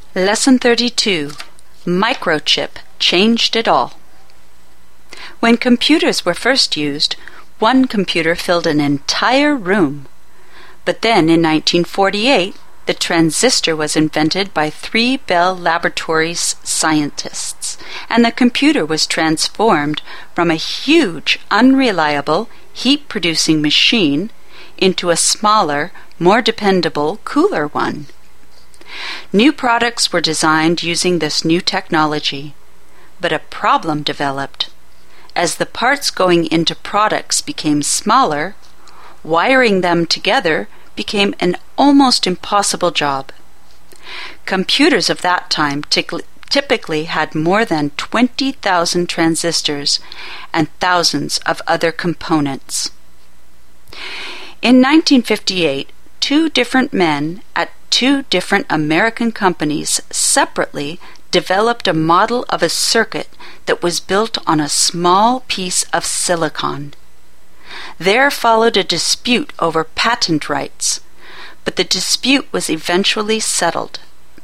Lesson 32. Microchip changed it all. When computers were first used, one computer filled an entire room. But then in 1948, the transistor was invented by 3 Bell Laboratories scientists, and the computer was transformed from a huge, unreliable, heat-producing machine into a smaller, more dependable, cooler one. New products were designed using this new technology, but a problem developed. As the parts going into products became smaller, wiring them together became an almost impossible job. Computers of that time typically had more than 20,000 transistors and thousands of other components. In 1958, 2 different men at 2 different American companies separately developed a model of a circuit that was built on a small piece of silicon. There followed a dispute over patent rights, but the dispute was eventually settled.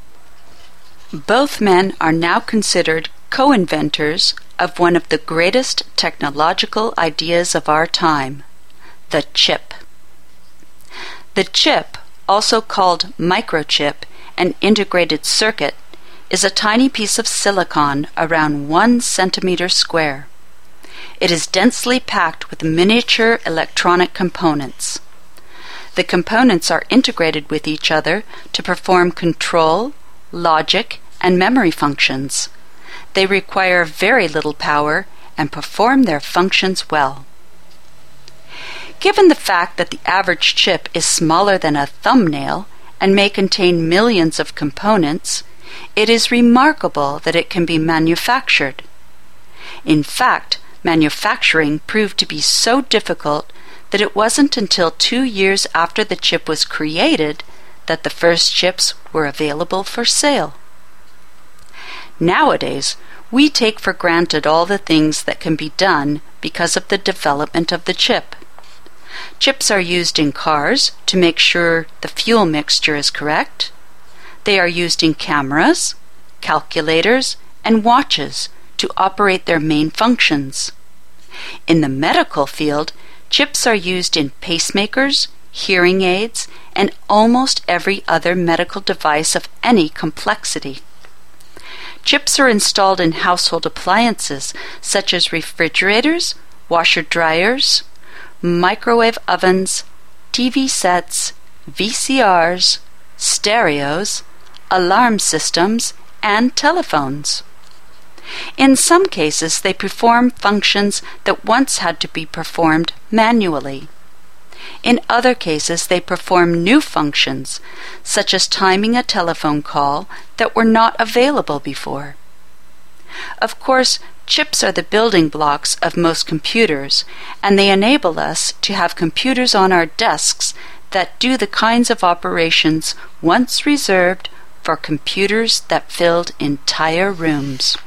Both men are now considered co-inventors of one of the greatest technological ideas of our time, the chip. The chip, also called microchip, an integrated circuit, is a tiny piece of silicon around 1 centimeter square. It is densely packed with miniature electronic components. The components are integrated with each other to perform control, logic, and memory functions. They require very little power and perform their functions well. Given the fact that the average chip is smaller than a thumbnail and may contain millions of components, it is remarkable that it can be manufactured. In fact, manufacturing proved to be so difficult that it wasn't until 2 years after the chip was created that the first chips were available for sale. Nowadays, we take for granted all the things that can be done because of the development of the chip. Chips are used in cars to make sure the fuel mixture is correct. They are used in cameras, calculators, and watches to operate their main functions. In the medical field, chips are used in pacemakers, hearing aids, and almost every other medical device of any complexity. Chips are installed in household appliances such as refrigerators, washer-dryers, microwave ovens, TV sets, VCRs, stereos, alarm systems, and telephones. In some cases, they perform functions that once had to be performed manually. In other cases, they perform new functions, such as timing a telephone call that were not available before. Of course, chips are the building blocks of most computers, and they enable us to have computers on our desks that do the kinds of operations once reserved for computers that filled entire rooms.